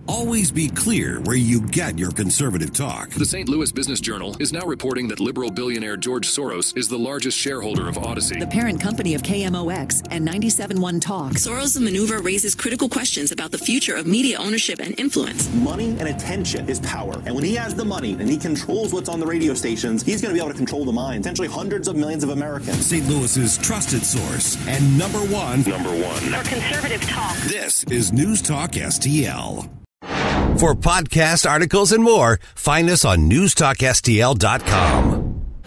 Always be clear where you get your conservative talk. The St. Louis Business Journal is now reporting that liberal billionaire George Soros is the largest shareholder of Odyssey, the parent company of KMOX and 97.1 Talk. Soros' maneuver raises critical questions about the future of media ownership and influence. Money and attention is power. And when he has the money and he controls what's on the radio stations, he's going to be able to control the minds, potentially hundreds of millions of Americans. St. Louis's trusted source and number one for conservative talk. This is News Talk STL. For podcasts, articles, and more, find us on newstalkstl.com.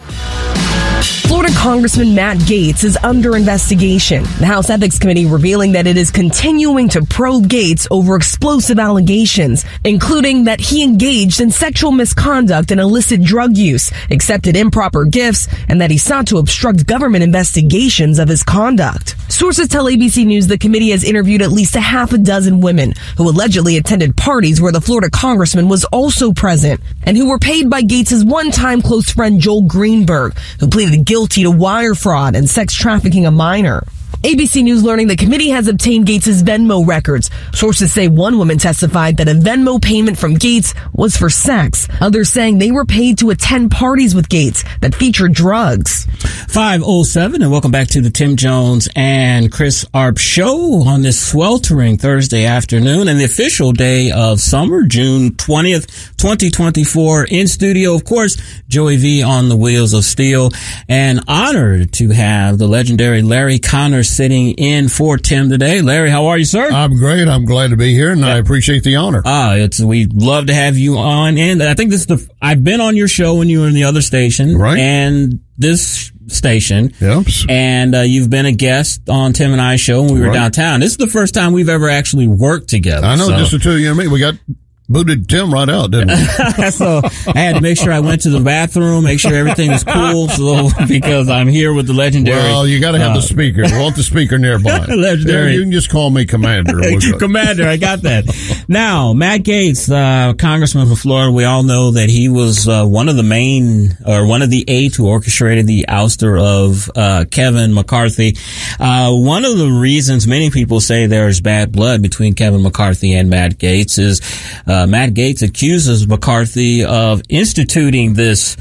Florida Congressman Matt Gaetz is under investigation. The House Ethics Committee revealing that it is continuing to probe Gaetz over explosive allegations, including that he engaged in sexual misconduct and illicit drug use, accepted improper gifts, and that he sought to obstruct government investigations of his conduct. Sources tell ABC News the committee has interviewed at least a half a dozen women who allegedly attended parties where the Florida congressman was also present and who were paid by Gaetz's one-time close friend Joel Greenberg, who pleaded guilty to wire fraud and sex trafficking a minor. ABC News learning the committee has obtained Gaetz's Venmo records. Sources say one woman testified that a Venmo payment from Gaetz was for sex. Others saying they were paid to attend parties with Gaetz that featured drugs. 5:07, and welcome back to the Tim Jones and Chris Arp Show on this sweltering Thursday afternoon and the official day of summer, June 20th, 2024. In studio, of course, Joey V on the wheels of steel, and honored to have the legendary Larry Connor sitting in for Tim today. Larry, how are you, sir? I'm great. I'm glad to be here, and I appreciate the honor. We'd love to have you on. And I think I've been on your show when you were in the other station. Right. And this station. Yep. And you've been a guest on Tim and I's show when we were downtown. This is the first time we've ever actually worked together. I know, just the two of you and me. We got booted Tim right out, didn't we? So I had to make sure I went to the bathroom, make sure everything was cool, because I'm here with the legendary. Well, you got to have the speaker. We want the speaker nearby. Legendary. You can just call me Commander. Commander, I got that. Now, Matt Gaetz, Congressman from Florida, we all know that he was one of the 8 who orchestrated the ouster of Kevin McCarthy. One of the reasons many people say there's bad blood between Kevin McCarthy and Matt Gaetz is Matt Gaetz accuses McCarthy of instituting this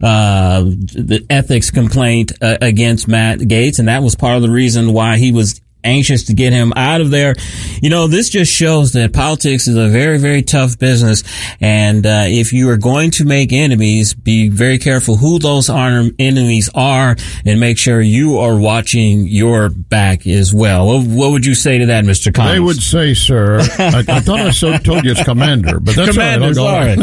the ethics complaint against Matt Gaetz, and that was part of the reason why he was anxious to get him out of there. You know, this just shows that politics is a very, very tough business, and if you are going to make enemies, be very careful who those enemies are, and make sure you are watching your back as well. What would you say to that, Mr. Connors? They would say, sir, I thought I told you it's Commander, but that's Commander's all right.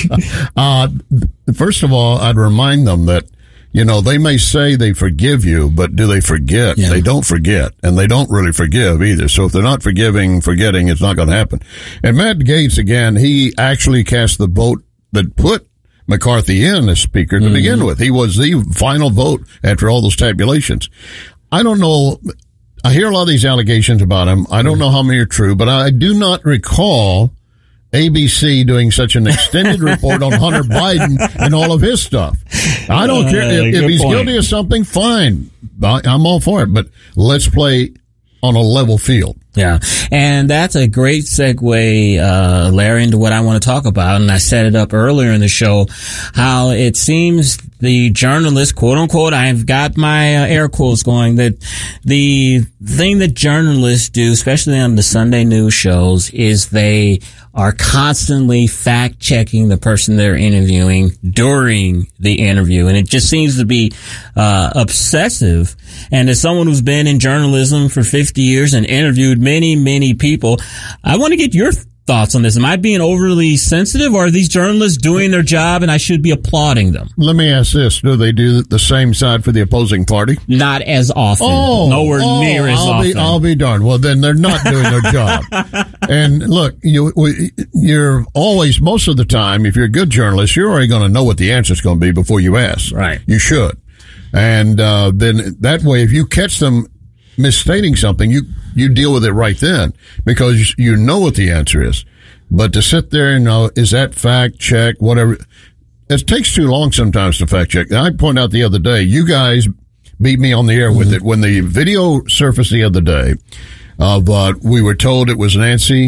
First of all, I'd remind them that, you know, they may say they forgive you, but do they forget? Yeah. They don't forget, and they don't really forgive either. So if they're not forgetting, it's not going to happen. And Matt Gaetz, again, he actually cast the vote that put McCarthy in as Speaker to begin with. He was the final vote after all those tabulations. I don't know. I hear a lot of these allegations about him. I don't know how many are true, but I do not recall ABC doing such an extended report on Hunter Biden and all of his stuff. I don't care. If he's guilty of something, fine. I'm all for it. But let's play on a level field. Yeah. And that's a great segue, Larry, into what I want to talk about. And I set it up earlier in the show, how it seems the journalists, quote unquote, I've got my air quotes going, that the thing that journalists do, especially on the Sunday news shows, is they are constantly fact checking the person they're interviewing during the interview. And it just seems to be, obsessive. And as someone who's been in journalism for 50 years and interviewed many, many people, I want to get your thoughts on this. Am I being overly sensitive, or are these journalists doing their job and I should be applauding them? Let me ask this. Do they do the same side for the opposing party? Not as often. Nowhere near as often. I'll be darned. Well, then they're not doing their job. And look, you're always, most of the time, if you're a good journalist, you're already going to know what the answer is going to be before you ask. Right. You should. And then that way, if you catch them misstating something, you deal with it right then, because you know what the answer is. But to sit there and know, is that fact check, whatever, it takes too long sometimes to fact check. I pointed out the other day, you guys beat me on the air with it. When the video surfaced the other day of we were told it was Nancy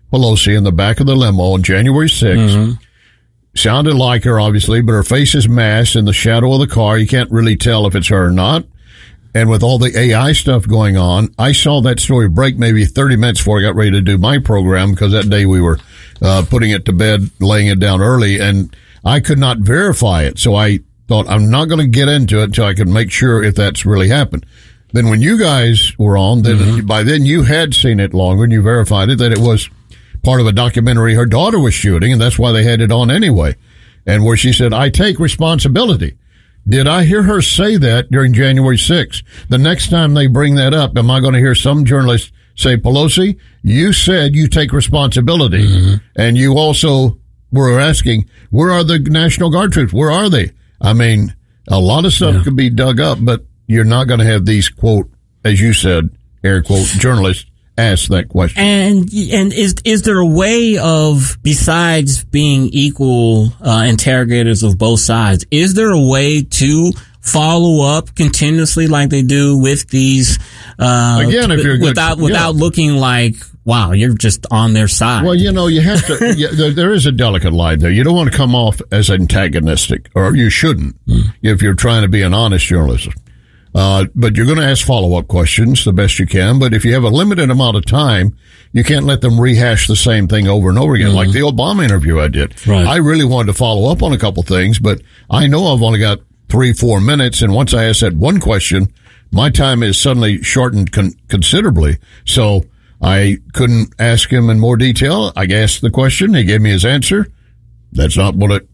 Pelosi in the back of the limo on January 6th. Sounded like her, obviously, but her face is masked in the shadow of the car. You can't really tell if it's her or not. And with all the AI stuff going on, I saw that story break maybe 30 minutes before I got ready to do my program, because that day we were putting it to bed, laying it down early, and I could not verify it. So I thought, I'm not going to get into it until I can make sure if that's really happened. Then when you guys were on, then by then you had seen it longer and you verified it, that it was part of a documentary her daughter was shooting, and that's why they had it on anyway. And where she said, I take responsibility. Did I hear her say that during January 6th? The next time they bring that up, am I going to hear some journalist say, Pelosi, you said you take responsibility. And you also were asking, where are the National Guard troops? Where are they? I mean, a lot of stuff could be dug up, but you're not going to have these, quote, as you said, air quote, journalists ask that question. And is there a way of, besides being equal interrogators of both sides, is there a way to follow up continuously like they do with these again, if you're without looking like, wow, you're just on their side? Well, you know, you have to. There is a delicate line there. You don't want to come off as antagonistic, or you shouldn't if you're trying to be an honest journalist. But you're going to ask follow-up questions the best you can. But if you have a limited amount of time, you can't let them rehash the same thing over and over again, like the Obama interview I did. Right. I really wanted to follow up on a couple things, but I know I've only got 3-4 minutes. And once I ask that one question, my time is suddenly shortened considerably. So I couldn't ask him in more detail. I asked the question. He gave me his answer. That's not what it,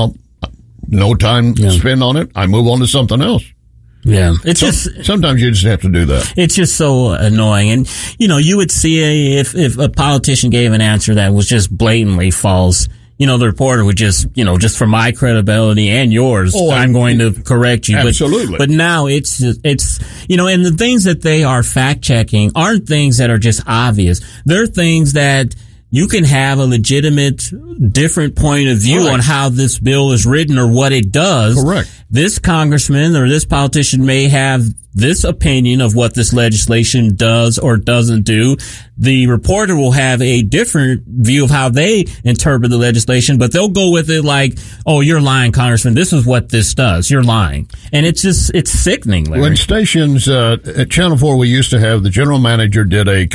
no time to spend on it. I move on to something else. Yeah. Sometimes you just have to do that. It's just so annoying. And, you would see if a politician gave an answer that was just blatantly false, the reporter would just for my credibility and yours, I'm going to correct you. Absolutely. But now it's, and the things that they are fact checking aren't things that are just obvious. They're things that you can have a legitimate different point of view on how this bill is written or what it does. Correct. This congressman or this politician may have this opinion of what this legislation does or doesn't do. The reporter will have a different view of how they interpret the legislation, but they'll go with it like, oh, you're lying, Congressman. This is what this does. You're lying. And it's sickening, Larry. When stations, at Channel 4, we used to have the general manager did a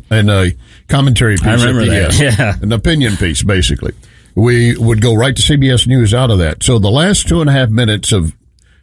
commentary piece. I remember that. Yeah. An opinion piece, basically. We would go right to CBS News out of that. So the last 2.5 minutes of,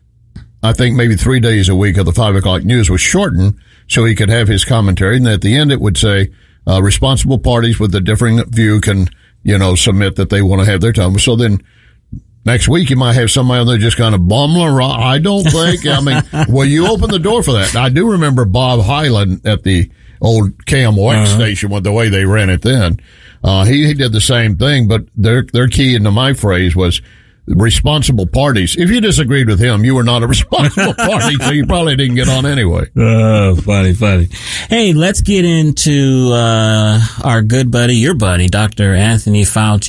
I think maybe 3 days a week of the 5 o'clock news was shortened so he could have his commentary. And at the end, it would say, responsible parties with a differing view can, submit that they want to have their time. So then next week, you might have somebody on there just kind of I don't think. Well, you open the door for that. I do remember Bob Hyland at the old KMOX station with the way they ran it then. He did the same thing, but their key into my phrase was responsible parties. If you disagreed with him, you were not a responsible party, so you probably didn't get on anyway. Oh, funny. Hey, let's get into our good buddy, your buddy, Dr. Anthony Fauci.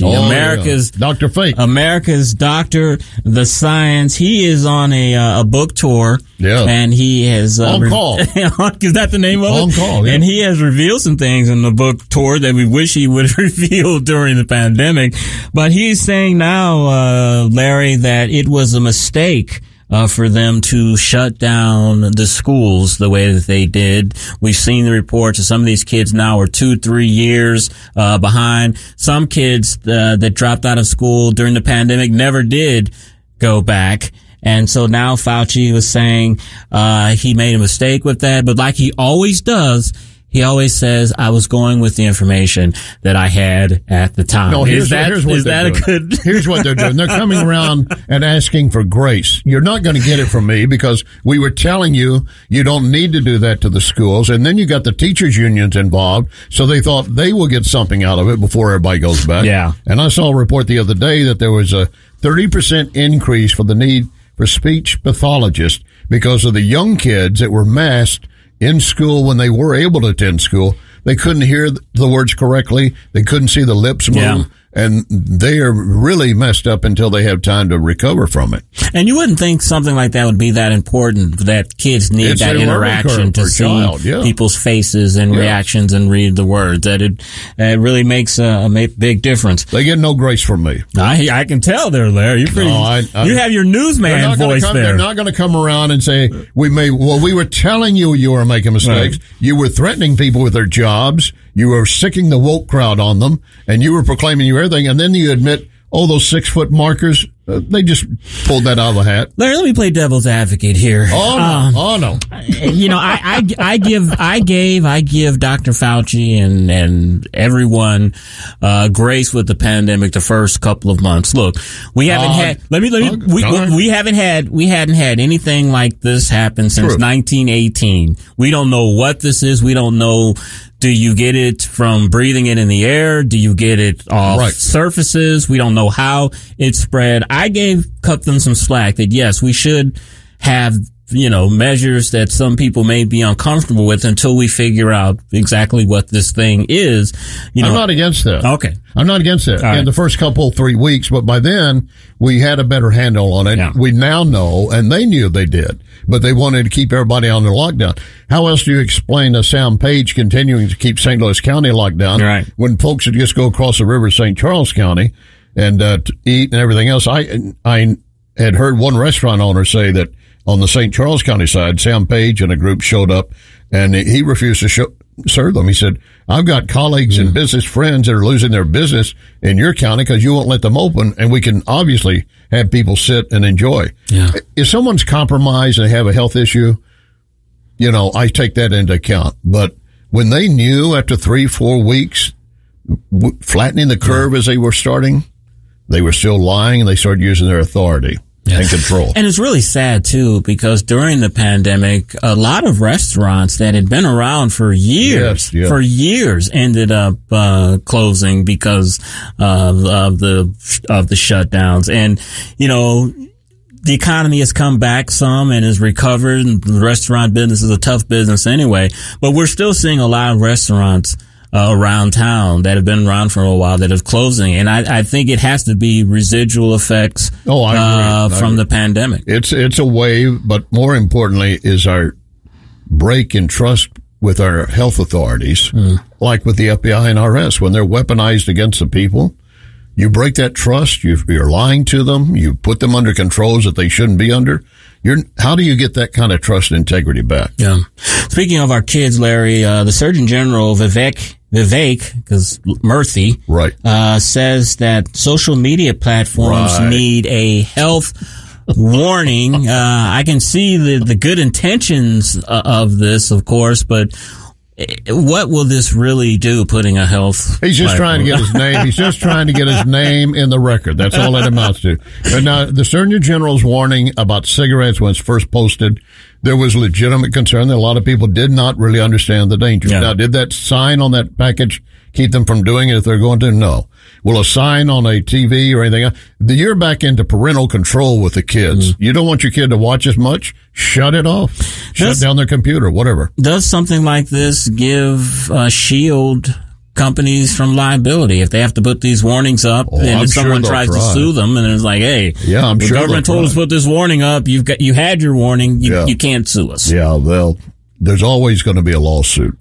Dr. Fake. America's Doctor, the Science. He is on a book tour. Yeah. And he has... On call. Is that the name of it? On call, yeah. And he has revealed some things in the book tour that we wish he would reveal during the pandemic. But he's saying now, Larry, that it was a mistake for them to shut down the schools the way that they did. We've seen the reports that some of these kids now are 2-3 years behind. Some kids that dropped out of school during the pandemic never did go back. And so now Fauci was saying he made a mistake with that, but like he always does, he always says, I was going with the information that I had at the time. No, here's what they're doing. They're coming around and asking for grace. You're not going to get it from me because we were telling you don't need to do that to the schools. And then you got the teachers unions involved. So they thought they will get something out of it before everybody goes back. Yeah. And I saw a report the other day that there was a 30% increase for the need for speech pathologists because of the young kids that were masked in school when they were able to attend school. They couldn't hear the words correctly. They couldn't see the lips move. Yeah. and they are really messed up until they have time to recover from it. And you wouldn't think something like that would be that important, that kids need that interaction to see people's faces and reactions and read the words, that it really makes a big difference. They get no grace from me. I can tell there, Larry. You have your newsman voice there. They're not going to come around and say, we were telling you were making mistakes. Right. You were threatening people with their jobs. You were sicking the woke crowd on them, and you were proclaiming you everything, and then you admit, those 6-foot markers, they just pulled that out of the hat. Larry, let me play devil's advocate here. Oh no. I give Dr. Fauci and everyone grace with the pandemic the first couple of months. Look, we haven't we hadn't had anything like this happen since 1918. We don't know what this is. We don't know. Do you get it from breathing it in the air? Do you get it off surfaces? We don't know how it spread. I cut them some slack that yes, we should have, measures that some people may be uncomfortable with until we figure out exactly what this thing is. I'm not against that. Okay. I'm not against that in the first 3 weeks, but by then we had a better handle on it. Yeah. We now know, and they knew they did, but they wanted to keep everybody on the lockdown. How else do you explain Sam Page continuing to keep St. Louis County locked down when folks would just go across the river to St. Charles County and to eat and everything else? I had heard one restaurant owner say that on the St. Charles County side, Sam Page and a group showed up, and he refused to serve them. He said, I've got colleagues and business friends that are losing their business in your county because you won't let them open, and we can obviously have people sit and enjoy. Yeah. If someone's compromised and they have a health issue, I take that into account. But when they knew after 3-4 weeks, flattening the curve as they were starting, they were still lying, and they started using their authority. And control. And it's really sad, too, because during the pandemic, a lot of restaurants that had been around for years, ended up closing because of the shutdowns. And, the economy has come back some and has recovered, and the restaurant business is a tough business anyway. But we're still seeing a lot of restaurants around town that have been around for a while that are closing. And I think it has to be residual effects from the pandemic. It's a wave, but more importantly is our break in trust with our health authorities, like with the FBI and IRS. When they're weaponized against the people, you break that trust, you're lying to them, you put them under controls that they shouldn't be under. How do you get that kind of trust and integrity back? Yeah. Speaking of our kids, Larry, the Surgeon General, Vivek, because Murthy, says that social media platforms need a health warning. I can see the good intentions of this, of course, but what will this really do, putting a health? He's just trying to get his name. He's just trying to get his name in the record. That's all that amounts to. But now, the Surgeon General's warning about cigarettes, when it's first posted, there was legitimate concern that a lot of people did not really understand the danger. Yeah. Now, did that sign on that package keep them from doing it if they're going to? No. Will a sign on a TV or anything else? You're back into parental control with the kids. You don't want your kid to watch as much? Shut it off. Shut down their computer, whatever. Does something like this shield companies from liability if they have to put these warnings up and if someone tries to sue them and it's like, hey, the government told us to put this warning up. You had your warning. You can't sue us. Yeah, well, there's always going to be a lawsuit.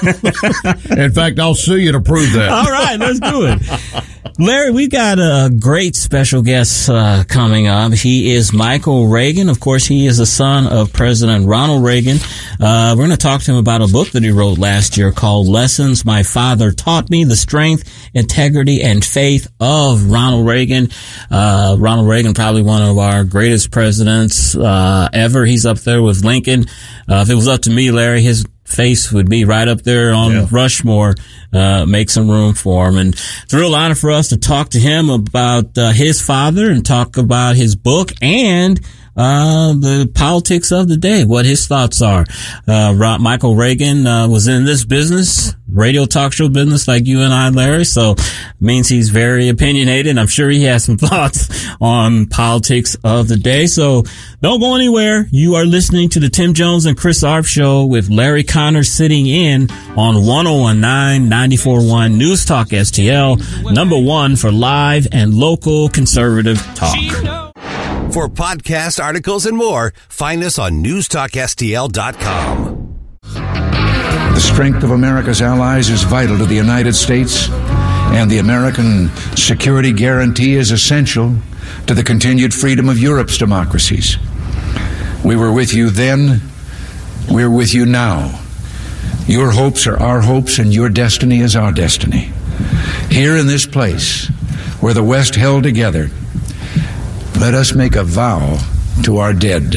In fact, I'll sue you to prove that. All right, let's do it. Larry, we've got a great special guest coming up. He is Michael Reagan. Of course, he is the son of President Ronald Reagan. We're going to talk to him about a book that he wrote last year called Lessons My Father Taught Me, The Strength, Integrity, and Faith of Ronald Reagan. Ronald Reagan, probably one of our greatest presidents ever. He's up there with Lincoln. If it was up to me, Larry, his face would be right up there on Rushmore. Make some room for him. And it's a real honor for us to talk to him about his father and talk about his book and the politics of the day, what his thoughts are. Michael Reagan was in this business, radio talk show business like you and I, Larry, so means he's very opinionated. I'm sure he has some thoughts on politics of the day. So don't go anywhere. You are listening to the Tim Jones and Chris Arp Show with Larry Connor sitting in on 1019 94.1 News Talk STL, #1 for live and local conservative talk. For podcasts, articles, and more, find us on newstalkstl.com. The strength of America's allies is vital to the United States, and the American security guarantee is essential to the continued freedom of Europe's democracies. We were with you then, we're with you now. Your hopes are our hopes, and your destiny is our destiny. Here in this place, where the West held together, let us make a vow to our dead.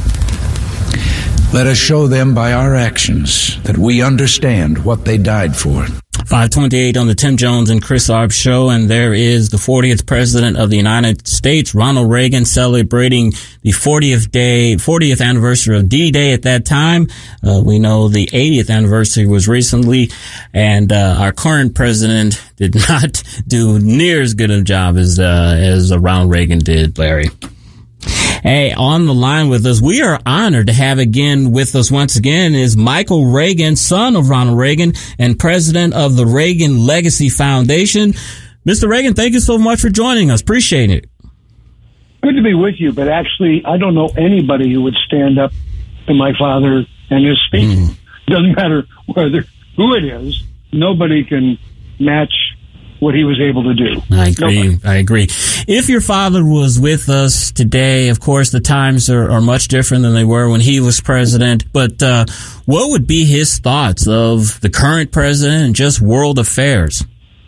Let us show them by our actions that we understand what they died for. 528 on the Tim Jones and Chris Arp Show, and there is the 40th President of the United States, Ronald Reagan, celebrating the 40th anniversary of D-Day at that time. We know the 80th anniversary was recently, and our current president did not do near as good a job as Ronald Reagan did, Larry. Hey, on the line with us, we are honored to have again with us once again is Michael Reagan, son of Ronald Reagan and president of the Reagan Legacy Foundation. Mr. Reagan, thank you so much for joining us. Appreciate it. Good to be with you, but actually, I don't know anybody who would stand up to my father and his speech. Doesn't matter who it is. Nobody can match what he was able to do. I agree. If your father was with us today, of course, the times are much different than they were when he was president. But what would be his thoughts of the current president and just world affairs?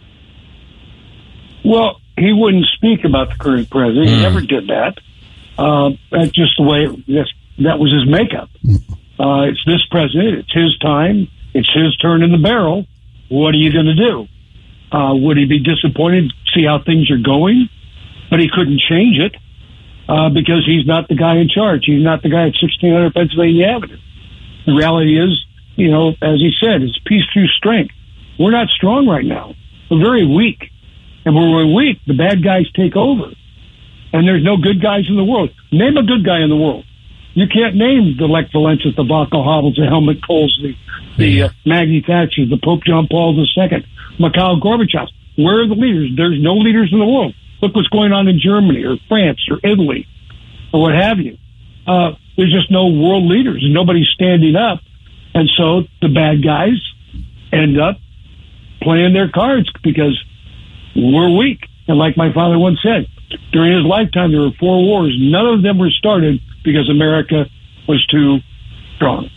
Well, he wouldn't speak about the current president. He never did that. That's just the way that was his makeup. It's this president. It's his time. It's his turn in the barrel. What are you going to do? Would he be disappointed to see how things are going? But he couldn't change it because he's not the guy in charge. He's not the guy at 1600 Pennsylvania Avenue. The reality is, as he said, it's peace through strength. We're not strong right now. We're very weak. And when we're weak, the bad guys take over. And there's no good guys in the world. Name a good guy in the world. You can't name the Lech Walesa, the Václav Havels, the Helmut Kohls, the Maggie Thatcher, the Pope John Paul II, Mikhail Gorbachev. Where are the leaders? There's no leaders in the world. Look what's going on in Germany or France or Italy or what have you. There's just no world leaders. Nobody's standing up. And so the bad guys end up playing their cards because we're weak. And like my father once said, during his lifetime, there were 4 wars. None of them were started because America was too strong.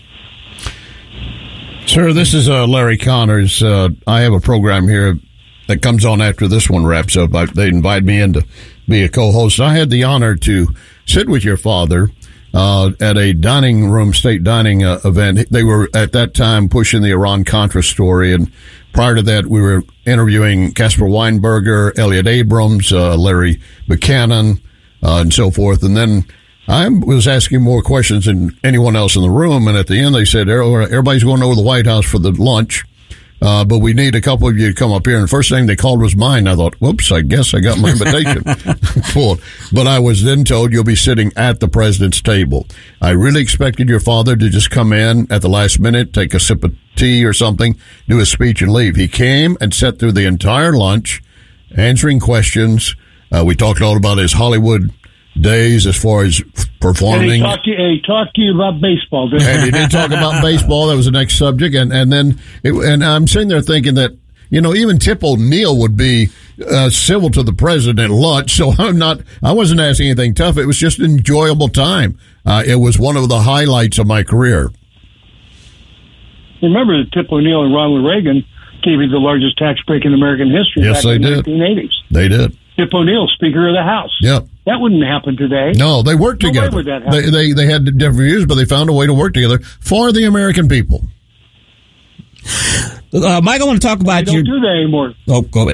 Sir, this is Larry Connors. I have a program here that comes on after this one wraps up. They invited me in to be a co-host. I had the honor to sit with your father at a state dining event. They were at that time pushing the Iran-Contra story, and prior to that, we were interviewing Caspar Weinberger, Elliot Abrams, Larry Buchanan, and so forth. And then I was asking more questions than anyone else in the room, and at the end they said, everybody's going over to the White House for the lunch, but we need a couple of you to come up here. And the first thing they called was mine. I thought, whoops, I guess I got my invitation full. But I was then told you'll be sitting at the president's table. I really expected your father to just come in at the last minute, take a sip of tea or something, do a speech and leave. He came and sat through the entire lunch, answering questions. We talked all about his Hollywood days as far as performing. And he talked to you about baseball, didn't he? And he did talk about baseball. That was the next subject. And I'm sitting there thinking that, even Tip O'Neill would be civil to the president at lunch. So I wasn't asking anything tough. It was just an enjoyable time. It was one of the highlights of my career. Remember that Tip O'Neill and Ronald Reagan gave you the largest tax break in American history back in the 1980s. They did. Tip O'Neill, Speaker of the House. Yep. That wouldn't happen today. No, they worked together. Why would that happen? They had different views, but they found a way to work together for the American people. Mike, I want to talk about you. Don't do that anymore. Oh, go ahead.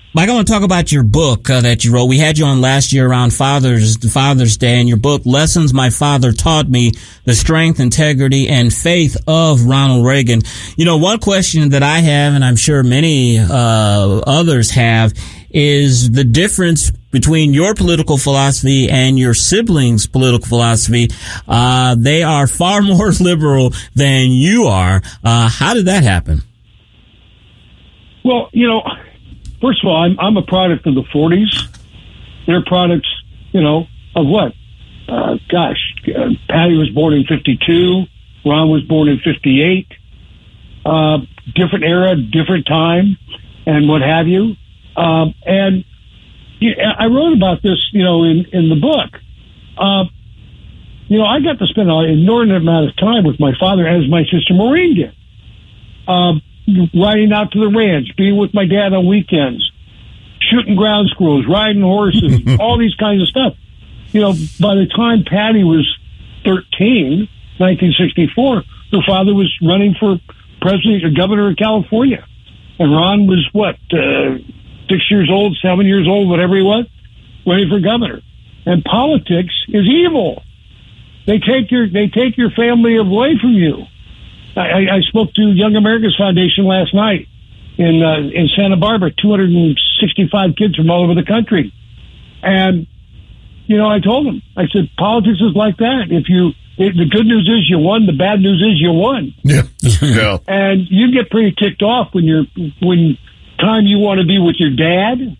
Mike, I want to talk about your book that you wrote. We had you on last year around Father's Day, and your book, Lessons My Father Taught Me, The Strength, Integrity, and Faith of Ronald Reagan. You know, one question that I have, and I'm sure many others have, is the difference between your political philosophy and your siblings' political philosophy. They are far more liberal than you are. How did that happen? Well, you know, first of all, I'm a product of the 40s. They're products, you know, of what? Patty was born in 52. Ron was born in 58. Different era, different time, and what have you. And I wrote about this, you know, in the book. You know, I got to spend an inordinate amount of time with my father, as my sister Maureen did. Riding out to the ranch, being with my dad on weekends, shooting ground squirrels, riding horses, all these kinds of stuff. You know, by the time Patty was 13, 1964, her father was running for president or governor of California. And Ron was, 6 years old, 7 years old, whatever he was, running for governor. And politics is evil. They take your family away from you. I spoke to Young America's Foundation last night in Santa Barbara, 265 kids from all over the country. And, you know, I told them, I said, politics is like that. The good news is you won, the bad news is you won. Yeah. Yeah. And you get pretty ticked off when time you want to be with your dad,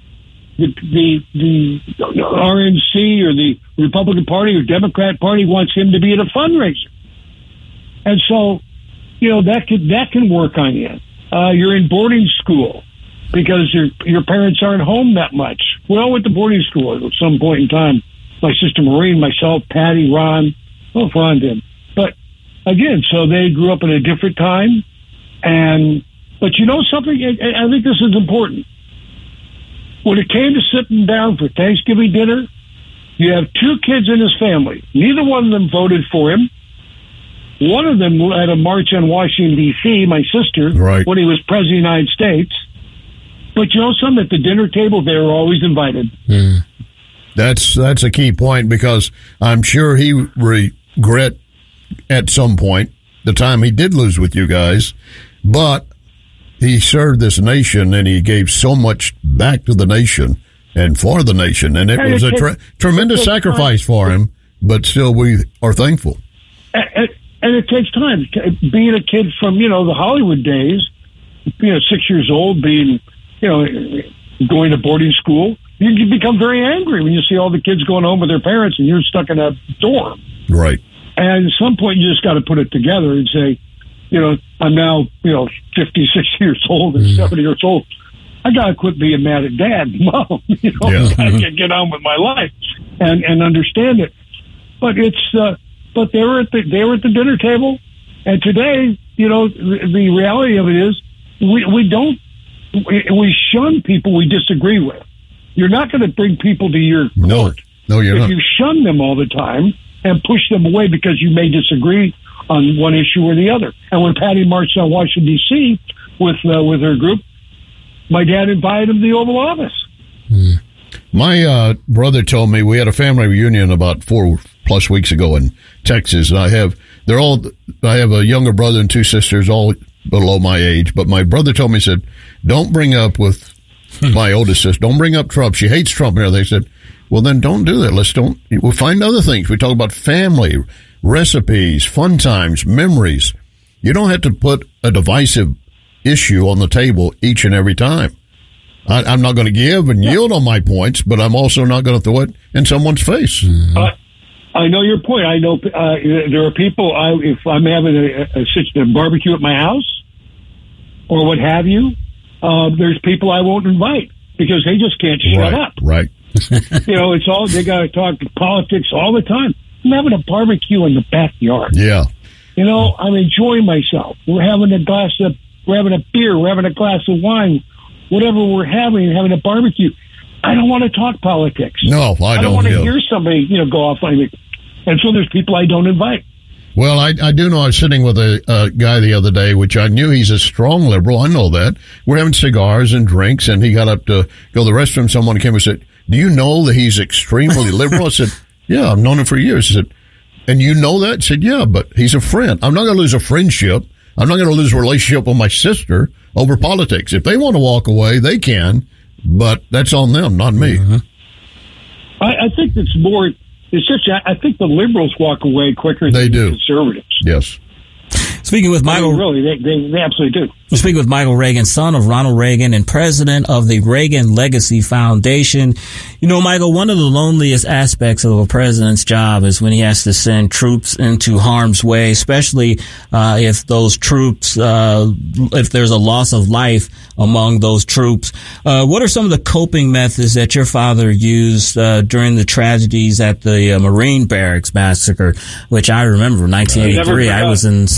the RNC or the Republican Party or Democrat Party wants him to be at a fundraiser. And so, you know, that can work on you. You're in boarding school because your parents aren't home that much. We all went to boarding school at some point in time. My sister Maureen, myself, Patty, Ron. Well, Ron did. But again, so they grew up in a different time. But you know something? I think this is important. When it came to sitting down for Thanksgiving dinner, you have two kids in his family. Neither one of them voted for him. One of them had a march on Washington, D.C., my sister, right, when he was president of the United States. But you know something? At the dinner table, they were always invited. Mm. That's a key point, because I'm sure he regret at some point the time he did lose with you guys. But he served this nation, and he gave so much back to the nation and for the nation. And it was a tremendous sacrifice for him, but still we are thankful. And it takes time. Being a kid from, you know, the Hollywood days, you know, 6 years old, being, you know, going to boarding school, you become very angry when you see all the kids going home with their parents and you're stuck in a dorm. Right. And at some point you just got to put it together and say, you know, I'm now, you know, 56 years old and 70 years old. I got to quit being mad at dad and mom. You know, I can get on with my life and understand it. But but they were at the dinner table, and today, you know, the reality of it is we shun people we disagree with. You're not going to bring people to your court. No, you're not. If you shun them all the time and push them away because you may disagree on one issue or the other. And when Patty marched on Washington, D.C. with her group, my dad invited him to the Oval Office. Mm. My brother told me we had a family reunion about 4+ weeks ago in Texas, and I have a younger brother and two sisters, all below my age. But my brother told me, he said, "Don't bring up with my oldest sister. Don't bring up Trump. She hates Trump." And they said, "Well, then don't do that. We'll find other things. We talk about family, recipes, fun times, memories. You don't have to put a divisive issue on the table each and every time." I'm not going to give and yield on my points, but I'm also not going to throw it in someone's face. I know your point. I know there are people, if I'm having a barbecue at my house or what have you, there's people I won't invite because they just can't shut up. Right. You know, it's all, they got to talk politics all the time. I'm having a barbecue in the backyard. Yeah. You know, I'm enjoying myself. We're having a beer, we're having a glass of wine, whatever we're having a barbecue. I don't want to talk politics. No, I don't want to hear somebody, you know, go off on me. And so there's people I don't invite. Well, I do know I was sitting with a guy the other day, which I knew he's a strong liberal. I know that. We're having cigars and drinks, and he got up to go to the restroom. Someone came and said, do you know that he's extremely liberal? I said, yeah, I've known him for years. He said, and you know that? I said, yeah, but he's a friend. I'm not going to lose a friendship. I'm not going to lose a relationship with my sister over politics. If they want to walk away, they can, but that's on them, not me. Mm-hmm. I think it's more... I think the liberals walk away quicker than the conservatives. Yes. Speaking with Michael, really, they absolutely do. Speaking with Michael Reagan, son of Ronald Reagan and president of the Reagan Legacy Foundation. You know, Michael, one of the loneliest aspects of a president's job is when he has to send troops into harm's way, especially if those troops, if there's a loss of life among those troops. What are some of the coping methods that your father used during the tragedies at the Marine Barracks massacre, which I remember 1983. I was in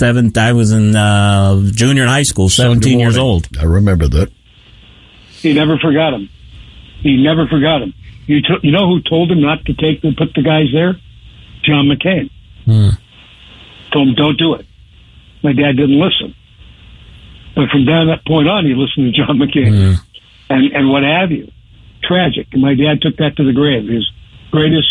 junior in high school, 17 years old. I remember that. He never forgot him. You know who told him not to put the guys there? John McCain. Told him, don't do it. My dad didn't listen. But from that point on, he listened to John McCain. And what have you. Tragic. And my dad took that to the grave. His greatest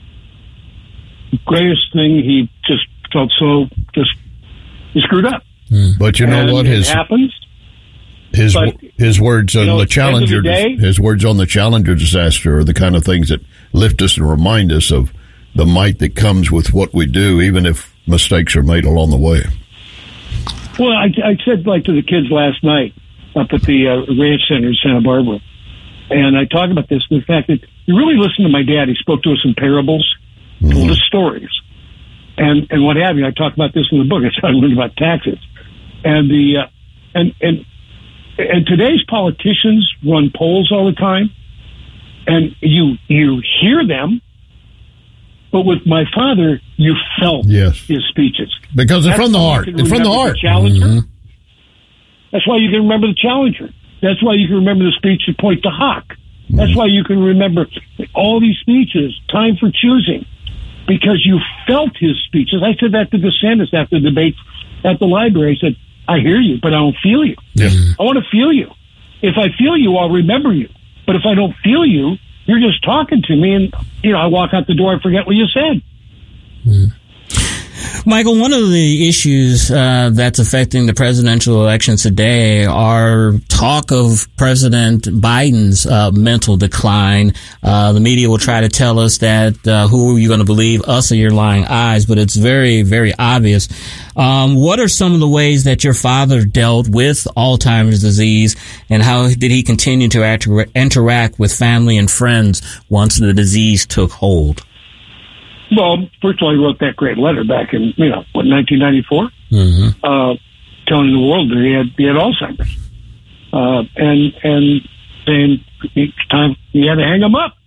thing, he just felt so he screwed up. But you know what? It happens. His words on the Challenger, his words on the Challenger disaster are the kind of things that lift us and remind us of the might that comes with what we do, even if mistakes are made along the way. Well, I said to the kids last night up at the Ranch Center in Santa Barbara, and I talked about this, the fact that you really listen to my dad. He spoke to us in parables, told us stories, and what have you. I talked about this in the book. I learned about taxes, and and today's politicians run polls all the time, and you hear them, but with my father, you felt his speeches. Because they're from the heart. They're from the heart. Challenger. That's why you can remember the Challenger. That's why you can remember the speech at Point to Hawk. That's why you can remember all these speeches, Time for Choosing, because you felt his speeches. I said that to DeSantis after the debate at the library. I said, I hear you, but I don't feel you. I want to feel you. If I feel you, I'll remember you. But if I don't feel you, you're just talking to me, and I walk out the door, I forget what you said. Michael, one of the issues that's affecting the presidential elections today are talk of President Biden's mental decline. The media will try to tell us that who are you going to believe, us or your lying eyes, but it's very, very obvious. What are some of the ways that your father dealt with Alzheimer's disease, and how did he continue to interact with family and friends once the disease took hold? Well, first of all, he wrote that great letter back in, 1994, telling the world that he had Alzheimer's, and saying each time he had to hang him up.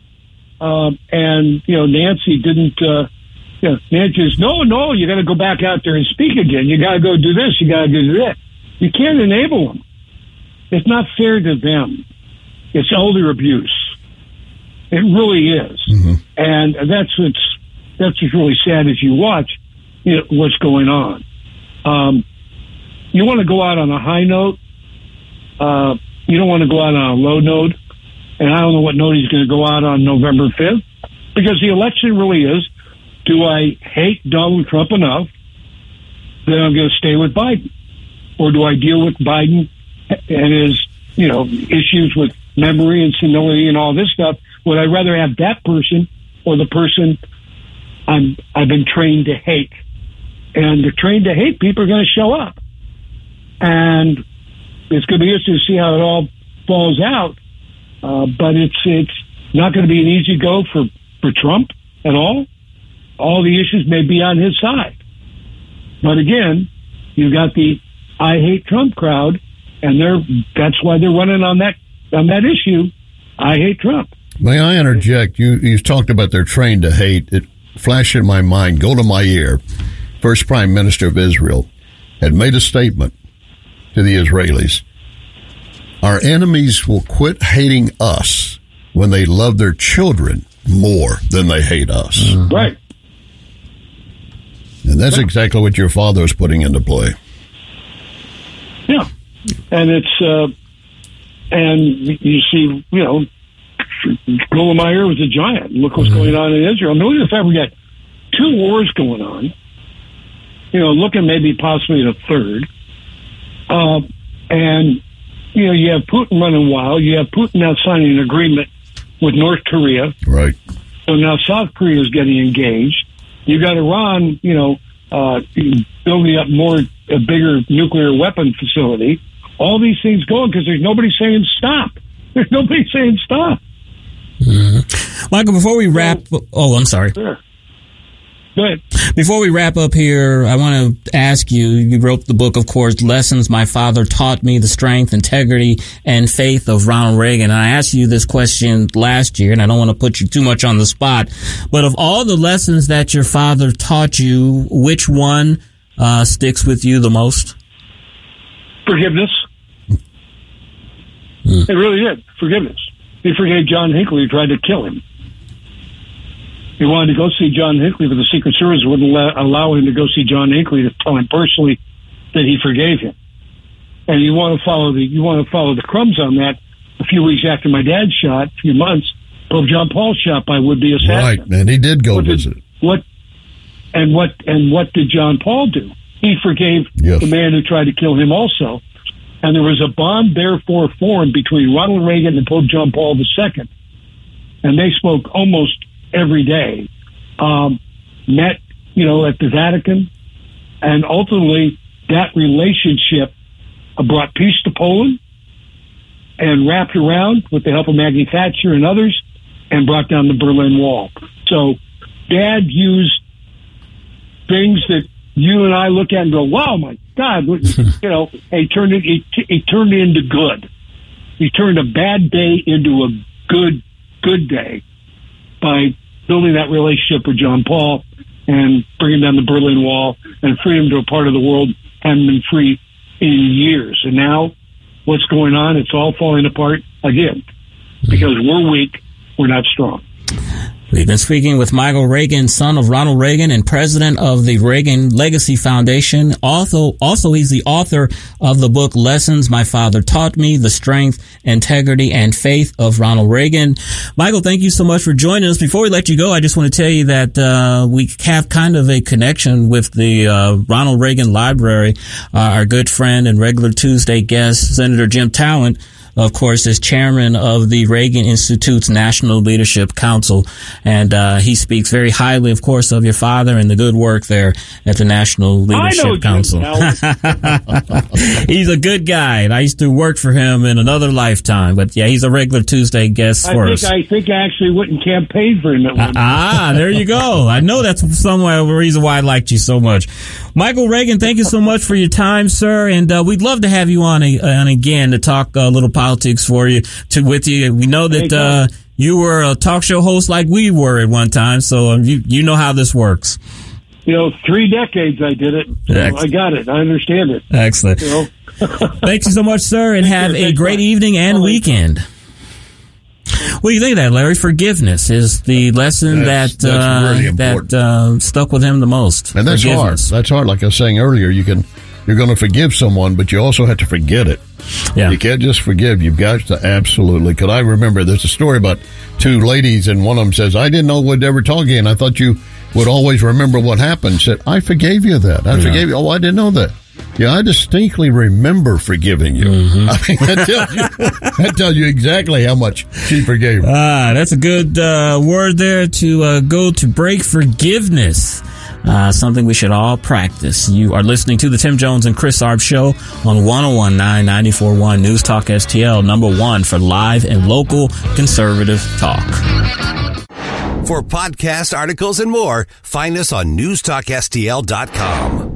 Nancy didn't, Nancy says, no, you got to go back out there and speak again. You got to go do this. You got to go do that. You can't enable them. It's not fair to them. It's elder abuse. It really is. And that's what's really sad as you watch what's going on. You want to go out on a high note. You don't want to go out on a low note. And I don't know what note he's going to go out on November 5th, because the election really is, do I hate Donald Trump enough that I'm going to stay with Biden? Or do I deal with Biden and his, issues with memory and senility and all this stuff? Would I rather have that person or the person I've been trained to hate? And the trained to hate people are going to show up. And it's going to be interesting to see how it all falls out. But it's not going to be an easy go for Trump at all. All the issues may be on his side. But again, you've got the I hate Trump crowd, and that's why they're running on that issue. I hate Trump. May I interject? You talked about they're trained to hate. It flashed in my mind, go to my ear. First Prime Minister of Israel had made a statement to the Israelis. Our enemies will quit hating us when they love their children more than they hate us. Right. And that's exactly what your father was putting into play. Yeah. And it's, and you see, Goldmeier was a giant. Look what's going on in Israel. I mean, look at the fact we got 2 wars going on, looking maybe possibly at a third. And, you have Putin running wild. You have Putin now signing an agreement with North Korea. Right. So now South Korea is getting engaged. You got Iran, building up a bigger nuclear weapon facility. All these things going because there's nobody saying stop. There's nobody saying stop. Mm-hmm. Michael, before we wrap... I'm sorry. Sure. Go ahead. Before we wrap up here, I want to ask you, you wrote the book, of course, Lessons My Father Taught Me, the Strength, Integrity, and Faith of Ronald Reagan. And I asked you this question last year, and I don't want to put you too much on the spot, but of all the lessons that your father taught you, which one sticks with you the most? Forgiveness. It really did. Forgiveness. He forgave John Hinckley, who tried to kill him. He wanted to go see John Hinckley, but the Secret Service wouldn't allow him to go see John Hinckley to tell him personally that he forgave him. And you want to follow the crumbs on that. A few weeks after my dad shot, a few months, Pope John Paul shot by would-be assassin. Right, and he did go visit. What did John Paul do? He forgave the man who tried to kill him also. And there was a bond therefore formed between Ronald Reagan and Pope John Paul II. And they spoke almost every day, met, at the Vatican. And ultimately, that relationship brought peace to Poland and wrapped around with the help of Maggie Thatcher and others and brought down the Berlin Wall. So Dad used things that you and I look at and go, wow, my God, he turned it into good. He turned a bad day into a good day by building that relationship with John Paul and bringing down the Berlin Wall and freedom to a part of the world hadn't been free in years. And now what's going on? It's all falling apart again because we're weak. We're not strong. We've been speaking with Michael Reagan, son of Ronald Reagan and president of the Reagan Legacy Foundation. Also, he's the author of the book Lessons My Father Taught Me, the Strength, Integrity, and Faith of Ronald Reagan. Michael, thank you so much for joining us. Before we let you go, I just want to tell you that we have kind of a connection with the Ronald Reagan Library. Our good friend and regular Tuesday guest, Senator Jim Talent, of course, is chairman of the Reagan Institute's National Leadership Council. And he speaks very highly, of course, of your father and the good work there at the National Leadership Council. He's a good guy, and I used to work for him in another lifetime. But, yeah, he's a regular Tuesday guest for us. I think I actually went and campaigned for him at one time. There you go. I know that's somewhere the reason why I liked you so much. Michael Reagan, thank you so much for your time, sir. And we'd love to have you on again to talk a little politics with you. We know that you were a talk show host like we were at one time, so you know how this works. 3 decades I did it. So I got it. I understand it. Excellent. Thank you so much, sir, and have a great evening and weekend. What do you think of that, Larry? Forgiveness is the lesson that's really that stuck with him the most. And that's hard. That's hard. Like I was saying earlier, you're going to forgive someone, but you also have to forget it. Yeah. You can't just forgive. You've got to absolutely. Because I remember there's a story about 2 ladies, and one of them says, I didn't know we'd ever talk again. I thought you would always remember what happened. Said, I forgave you that. I forgave you. Oh, I didn't know that. Yeah, I distinctly remember forgiving you. Mm-hmm. I mean, that tells you exactly how much she forgave. That's a good word there to go to break. Forgiveness. Something we should all practice. You are listening to the Tim Jones and Chris Arp Show on 101.9 94.1 News Talk STL, number 1 for live and local conservative talk. For podcast articles and more, find us on newstalkstl.com.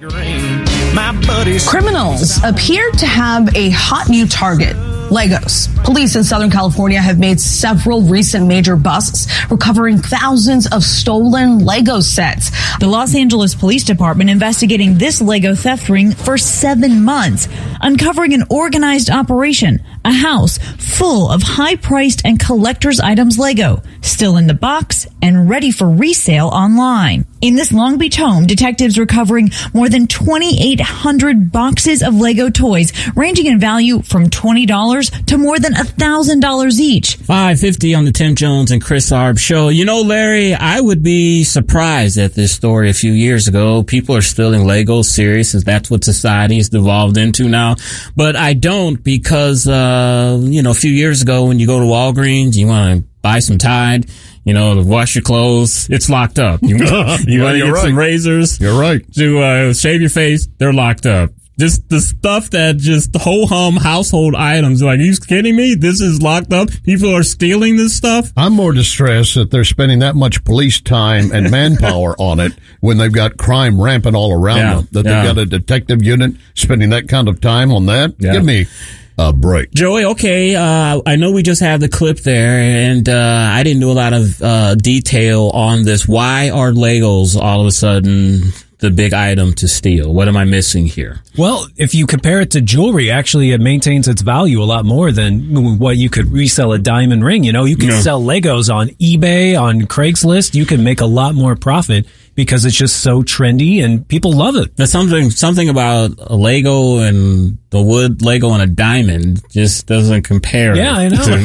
Criminals appear to have a hot new target. Legos. Police in Southern California have made several recent major busts, recovering thousands of stolen Lego sets. The Los Angeles Police Department investigating this Lego theft ring for 7 months, uncovering an organized operation A house full of high-priced and collector's items Lego, still in the box and ready for resale online. In this Long Beach home, detectives recovering more than 2,800 boxes of Lego toys, ranging in value from $20 to more than $1,000 each. 550 on the Tim Jones and Chris Arb show. You know, Larry, I would be surprised at this story a few years ago. People are still in Lego serious, as that's what society has devolved into now. But I don't, because, a few years ago when you go to Walgreens, you want to buy some Tide, to wash your clothes, it's locked up. You want to get some razors. You're right. To shave your face, they're locked up. Just the stuff that just ho-hum household items. Like, are you kidding me? This is locked up. People are stealing this stuff. I'm more distressed that they're spending that much police time and manpower on it when they've got crime rampant all around them. That they've got a detective unit spending that kind of time on that. Yeah. Give me a break. Joey, okay, I know we just had the clip there, and I didn't do a lot of detail on this. Why are Legos all of a sudden the big item to steal? What am I missing here? Well, if you compare it to jewelry, actually it maintains its value a lot more than what you could resell a diamond ring. You can sell Legos on eBay, on Craigslist. You can make a lot more profit because it's just so trendy and people love it. There's something about a Lego and the wood Lego and a diamond just doesn't compare. Yeah, I know.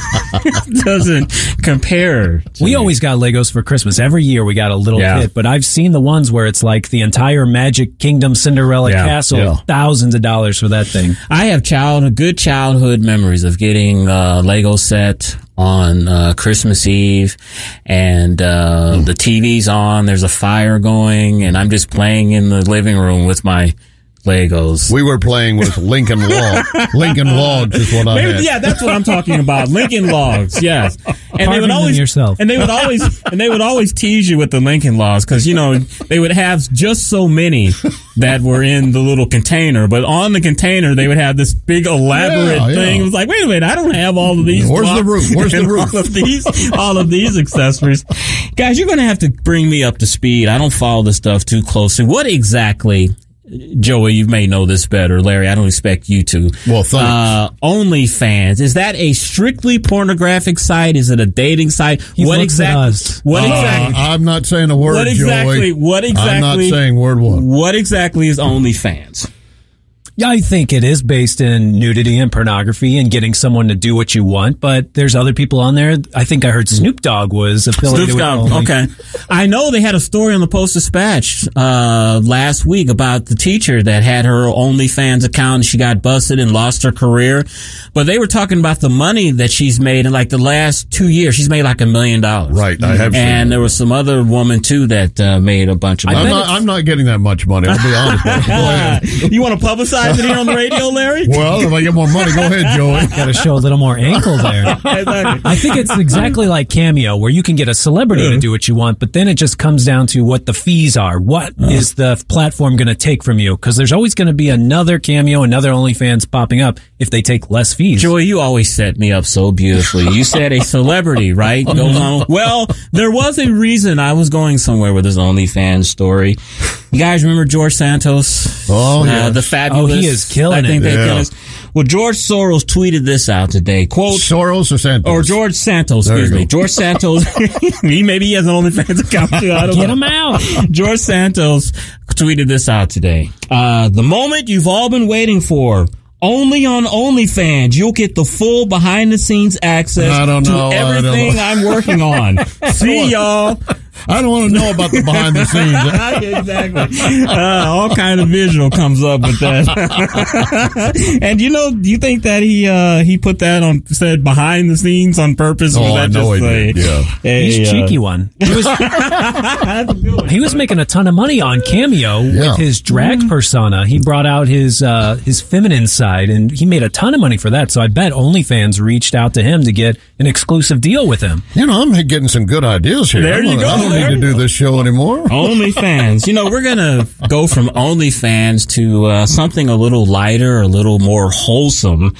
Doesn't compare. We always got Legos for Christmas. Every year we got a little kit, but I've seen the ones where it's like the entire Magic Kingdom Cinderella castle, thousands of dollars for that thing. I have good childhood memories of getting a Lego set on Christmas Eve, and the TV's on, there's a fire going, and I'm just playing in the living room with my Legos. We were playing with Lincoln Logs. Lincoln Logs is what I had. Yeah, that's what I'm talking about. Lincoln Logs, yes. And they would always yourself. And they would always tease you with the Lincoln Logs, because they would have just so many that were in the little container, but on the container they would have this big elaborate thing. It was like, wait a minute, I don't have all of these. Where's the roof? Where's the roof? All of these accessories. Guys, you're going to have to bring me up to speed. I don't follow this stuff too closely. What exactly, Joey, you may know this better. Larry, I don't expect you to. Well, thanks. OnlyFans, is that a strictly pornographic site? Is it a dating site? What exactly? I'm not saying a word, Joey. I'm not saying word one. What exactly is OnlyFans? Yeah, I think it is based in nudity and pornography and getting someone to do what you want, but there's other people on there. I think I heard Snoop Dogg was affiliated with Only. Okay. I know they had a story on the Post-Dispatch last week about the teacher that had her OnlyFans account and she got busted and lost her career. But they were talking about the money that she's made in like the last 2 years. She's made like $1 million. Right, I have seen And there was some other woman too that made a bunch of money. I'm not getting that much money, I'll be honest with you. Go ahead. You want to publicize it here on the radio, Larry? Well, if I get more money, go ahead, Joey. Got to show a little more ankle there. Exactly. I think it's exactly like Cameo, where you can get a celebrity to do what you want, but then it just comes down to what the fees are. What is the platform going to take from you? Because there's always going to be another Cameo, another OnlyFans popping up if they take less fees. Joey, you always set me up so beautifully. You said a celebrity, right? Goes on. Well, there was a reason I was going somewhere with this OnlyFans story. You guys remember George Santos? Oh, yeah. The fabulous. Oh, he is killing I think it. they kill us. Well, George Soros tweeted this out today. Quote, Soros or Santos? Or George Santos, excuse me. George Santos, maybe he has an OnlyFans account too. I don't Get know. him out. George Santos tweeted this out today. The moment you've all been waiting for. Only on OnlyFans, you'll get the full behind-the-scenes access to everything I'm working on. See y'all. I don't want to know about the behind the scenes. Exactly. All kind of visual comes up with that. And do you think that he put that on, said behind the scenes on purpose? Oh, I know he did. Yeah. He's a cheeky one. He was making a ton of money on Cameo with his drag persona. He brought out his feminine side, and he made a ton of money for that. So I bet OnlyFans reached out to him to get an exclusive deal with him. I'm getting some good ideas here. There you go. I don't need to do this show anymore. OnlyFans. We're going to go from OnlyFans to something a little lighter, a little more wholesome.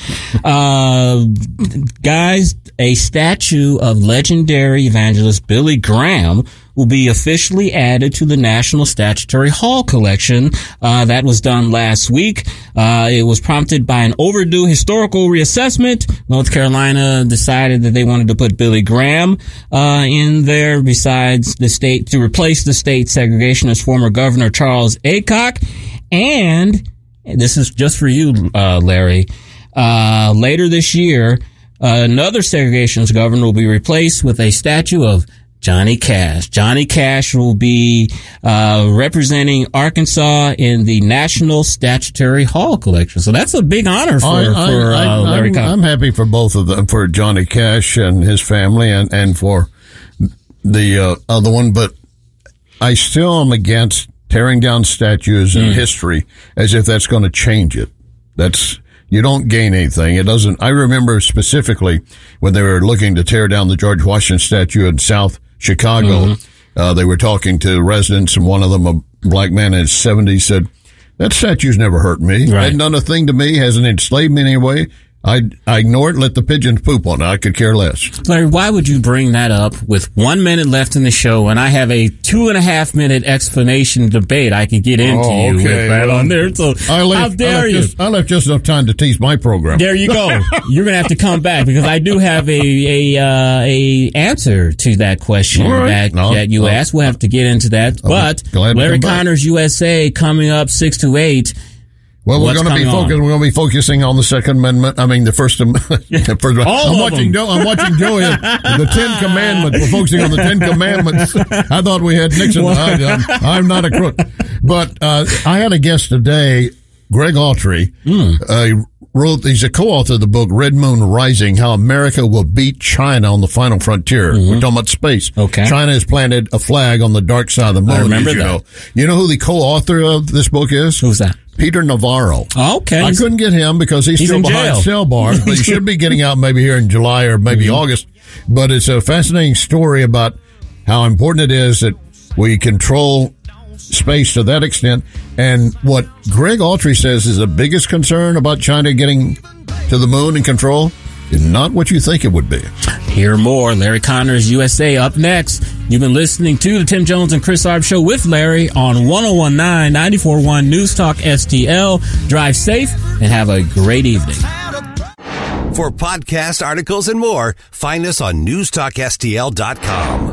Guys, a statue of legendary evangelist Billy Graham will be officially added to the National Statuary Hall collection. That was done last week. It was prompted by an overdue historical reassessment. North Carolina decided that they wanted to put Billy Graham in there besides the state to replace the state segregationist former Governor Charles Aycock. And this is just for you, Larry. Later this year, another segregationist governor will be replaced with a statue of Johnny Cash. Johnny Cash will be representing Arkansas in the National Statuary Hall collection. So that's a big honor for Larry Connors. I'm happy for both of them, for Johnny Cash and his family, and for the other one. But I still am against tearing down statues in history as if that's going to change it. You don't gain anything. It doesn't. I remember specifically when they were looking to tear down the George Washington statue in South Chicago. They were talking to residents, and one of them, a black man in his 70s, said, "That statue's never hurt me. Right. Hadn't done a thing to me. Hasn't enslaved me in any way. I ignore it, let the pigeons poop on it. I could care less." Larry, why would you bring that up with 1 minute left in the show and I have a 2.5 minute explanation debate I could get into you with that on there? So how dare you? I left just enough time to tease my program. There you go. You're going to have to come back because I do have a answer to that question that you asked. We'll have to get into that. But Larry Connors USA coming up 6 to 8. Well, we're going to be focusing on the Second Amendment. I mean, the First Amendment. I'm watching Joey. The 10 Commandments. We're focusing on the 10 Commandments. I thought we had Nixon. I'm not a crook. But I had a guest today, Greg Autry. He's a co-author of the book Red Moon Rising: How America Will Beat China on the Final Frontier. We're talking about space. Okay. China has planted a flag on the dark side of the moon. I remember that. You know who the co-author of this book is? Who's that? Peter Navarro. Okay. I couldn't get him because he's still behind cell bars, but he should be getting out maybe here in July or maybe August. But it's a fascinating story about how important it is that we control space to that extent. And what Greg Autry says is the biggest concern about China getting to the moon and control is not what you think it would be. Hear more. Larry Connors USA up next. You've been listening to the Tim Jones and Chris Arp Show with Larry on 101.9 94.1 News Talk STL. Drive safe and have a great evening. For podcast articles and more, find us on newstalkstl.com.